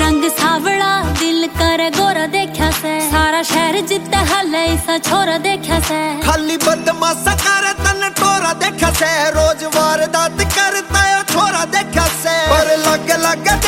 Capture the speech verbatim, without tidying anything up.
रंग सावड़ा दिल करे गोरा देखा से, सारा शहर जिते हले ऐसा छोरा देखा से। खाली बदमाशा करे तन टोरा देखा से, रोज वारदात करता है छोरा देखा से। पर लग लग